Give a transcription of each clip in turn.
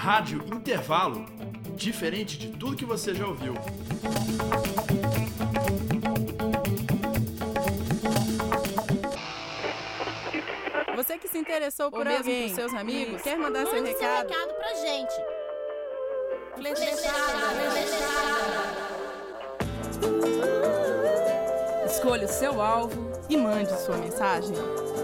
Rádio Intervalo, diferente de tudo que você já ouviu. Você que se interessou por alguém, por seus amigos, quer mandar seu recado? Seu recado pra gente. Escolha o seu alvo e mande sua mensagem.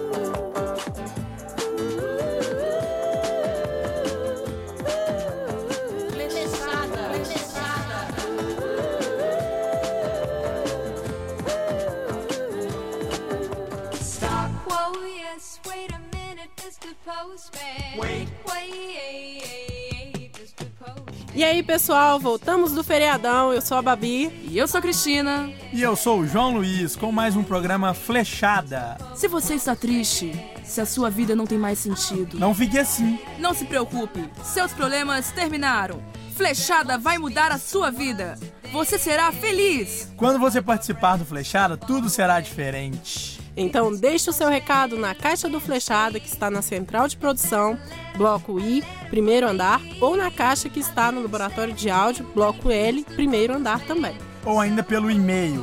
E aí, pessoal, voltamos do feriadão. Eu sou a Babi. E eu sou a Cristina. E eu sou o João Luiz, com mais um programa Flechada. Se você está triste, se a sua vida não tem mais sentido, não fique assim. Não se preocupe, seus problemas terminaram. Flechada vai mudar a sua vida. Você será feliz. Quando você participar do Flechada, tudo será diferente. Então deixe o seu recado na caixa do Flechada, que está na central de produção, bloco I, primeiro andar, ou na caixa que está no laboratório de áudio, bloco L, primeiro andar também. Ou ainda pelo e-mail,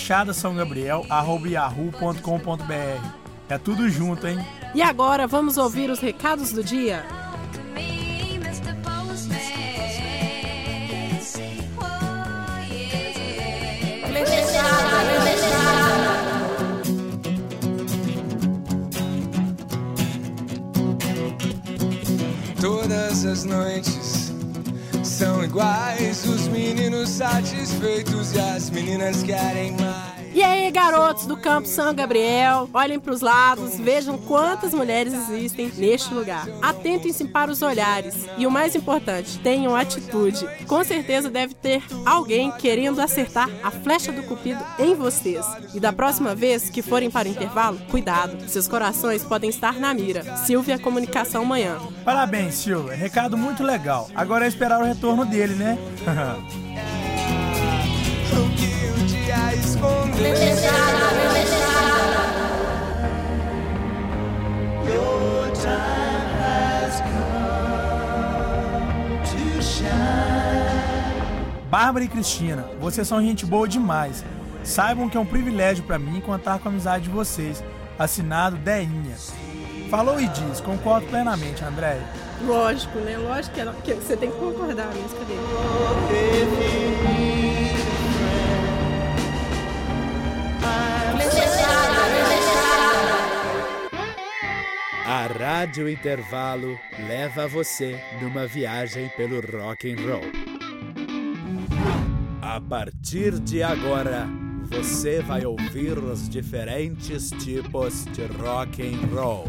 flechadasaogabriel@yahoo.com.br. É tudo junto, hein? E agora vamos ouvir os recados do dia. Todas as noites são iguais, os meninos satisfeitos e as meninas querem mais. E aí, garotos do Campo São Gabriel, olhem para os lados, vejam quantas mulheres existem neste lugar. Atentem-se para os olhares e, o mais importante, tenham atitude. Com certeza deve ter alguém querendo acertar a flecha do cupido em vocês. E da próxima vez que forem para o intervalo, cuidado, seus corações podem estar na mira. Silvia Comunicação Manhã. Parabéns, Silvia, recado muito legal. Agora é esperar o retorno dele, né? O que o dia escondeu. Your time has come to shine. Bárbara e Cristina, vocês são gente boa demais. Saibam que é um privilégio pra mim contar com a amizade de vocês. Assinado Deinha. Falou e diz, concordo plenamente, Andréia. Lógico, né? Lógico que você tem que concordar a música dele. A Rádio Intervalo leva você numa viagem pelo rock and roll. A partir de agora, você vai ouvir os diferentes tipos de rock and roll.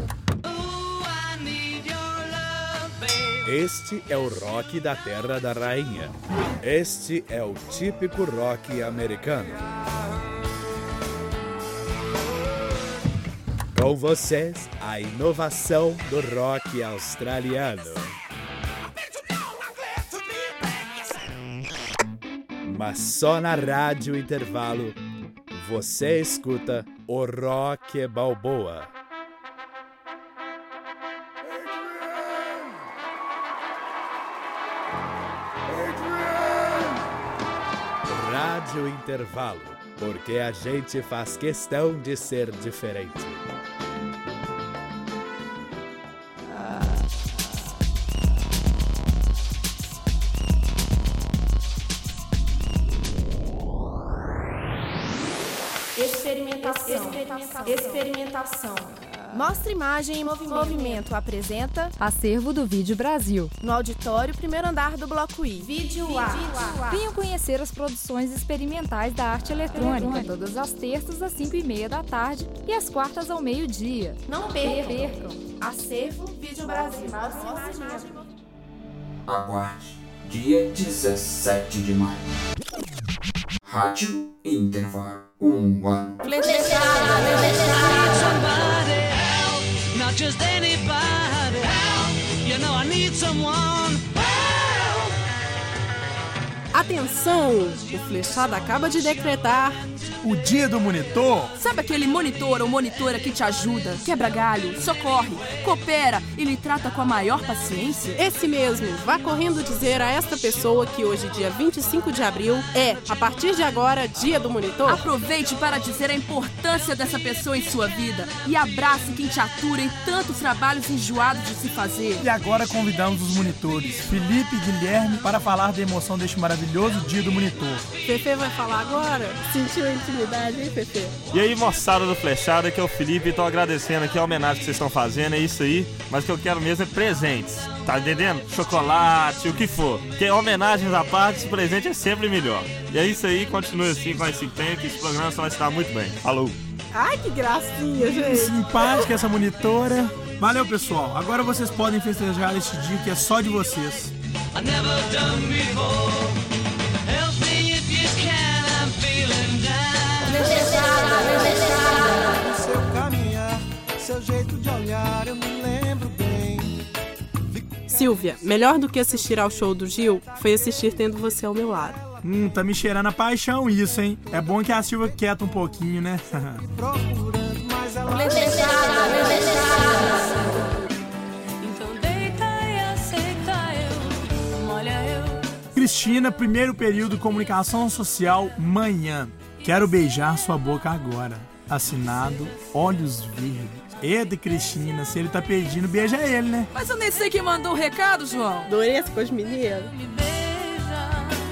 Este é o rock da Terra da Rainha. Este é o típico rock americano. Com vocês, a inovação do rock australiano. Mas só na Rádio Intervalo você escuta o Rock Balboa. Rádio Intervalo, porque a gente faz questão de ser diferente. Experimentação. Mostra Imagem em Movimento apresenta Acervo do Vídeo Brasil, no auditório primeiro andar do Bloco I. Vídeo A. Venham conhecer as produções experimentais da arte eletrônica, todas as terças às 5h30 da tarde e às quartas ao meio-dia. Não percam. Acervo Vídeo Brasil. Mostra Imagem. Aguarde, dia 17 de maio. Rádio Intervalo 1 ano. Atenção! O Flechada acaba de decretar O dia do monitor? Sabe aquele monitor ou monitora que te ajuda, quebra galho, socorre, coopera e lhe trata com a maior paciência? Esse mesmo. Vá correndo dizer a esta pessoa que hoje, dia 25 de abril, é, a partir de agora, dia do monitor. Aproveite para dizer a importância dessa pessoa em sua vida e abrace quem te atura em tantos trabalhos enjoados de se fazer. E agora convidamos os monitores, Felipe e Guilherme, para falar da emoção deste maravilhoso dia do monitor. Fefe vai falar agora? Sentiu a intimidade, hein, Fefe? E aí, moçada do Flechada, que é o Felipe, tô agradecendo aqui a homenagem que vocês estão fazendo, é isso aí, mas o que eu quero mesmo é presentes, tá entendendo? Chocolate, o que for. Porque homenagens à parte, esse presente é sempre melhor. E é isso aí, continue assim com esse tempo, que esse programa só vai estar muito bem. Falou! Ai, que gracinha, gente! Simpática essa monitora. Valeu, pessoal. Agora vocês podem festejar este dia que é só de vocês. Seu caminhar, seu jeito de olhar, eu me lembro bem. Silvia, melhor do que assistir ao show do Gil foi assistir tendo você ao meu lado. Tá me cheirando a paixão isso, hein? É bom que a Silvia quieta um pouquinho, né? Procurando, mas ela... Então deita e aceita eu, molha eu. Cristina, primeiro período Comunicação Social, manhã. Quero beijar sua boca agora. Assinado, Olhos Verdes. Eita, Cristina, se ele tá pedindo, beija ele, né? Mas eu nem sei quem mandou o recado, João. Adorei essa coisa de mineiro. Me beija,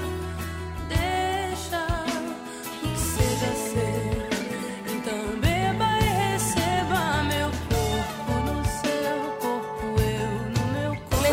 deixa o que seja ser. Então beba e receba meu corpo no seu corpo, eu no meu corpo.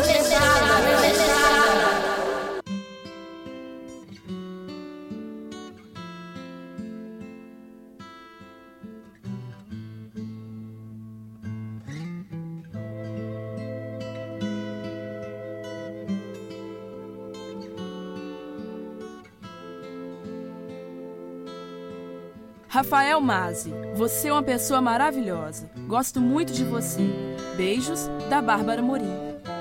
Rafael Mazzi, você é uma pessoa maravilhosa. Gosto muito de você. Beijos, da Bárbara Morim.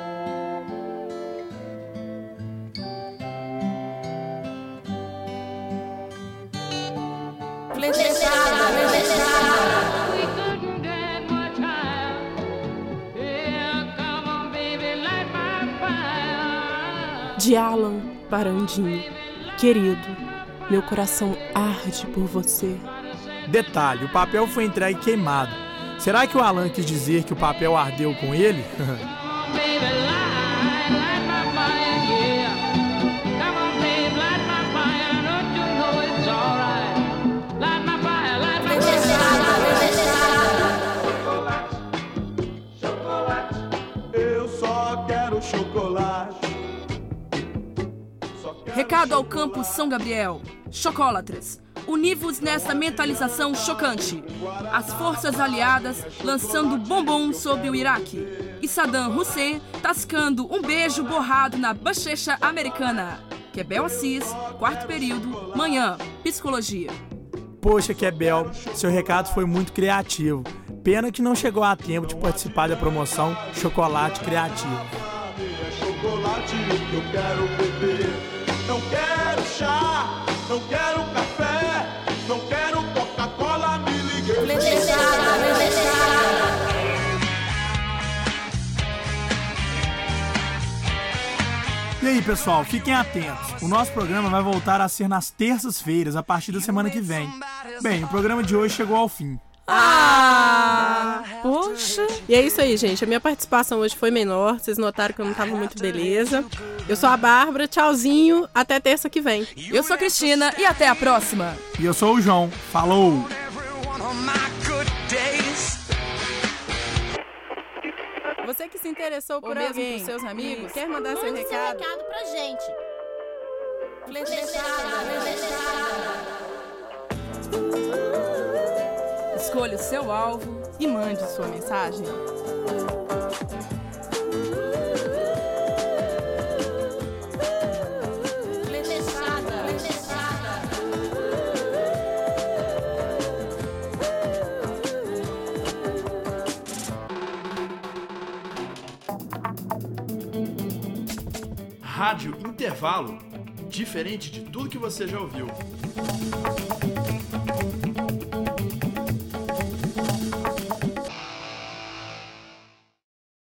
De Alan Barandinho. Querido, meu coração arde por você. Detalhe, o papel foi entregue queimado. Será que o Alan quis dizer que o papel ardeu com ele? Eu só quero chocolate. Recado ao campus São Gabriel. Chocólatras, univos nessa mentalização chocante. As forças aliadas lançando bombom sobre o Iraque. E Saddam Hussein tascando um beijo borrado na bochecha americana. Quebel Assis, quarto período, manhã, psicologia. Poxa, Quebel, seu recado foi muito criativo. Pena que não chegou a tempo de participar da promoção Chocolate Criativo. Chocolate que eu quero beber. Não quero chá, não quero café, não quero Coca-Cola, me liguei. E aí, pessoal, fiquem atentos. O nosso programa vai voltar a ser nas terças-feiras, a partir da semana que vem. Bem, o programa de hoje chegou ao fim. Poxa. E é isso aí, gente. A minha participação hoje foi menor. Vocês notaram que eu não tava muito beleza. Eu sou a Bárbara. Tchauzinho. Até terça que vem. Eu sou a Cristina e até a próxima. E eu sou o João. Falou! Você que se interessou por alguém, por seus amigos, quer mandar seu recado? Seu recado pra gente. Escolha o seu alvo e mande sua mensagem. Rádio Intervalo. Diferente de tudo que você já ouviu.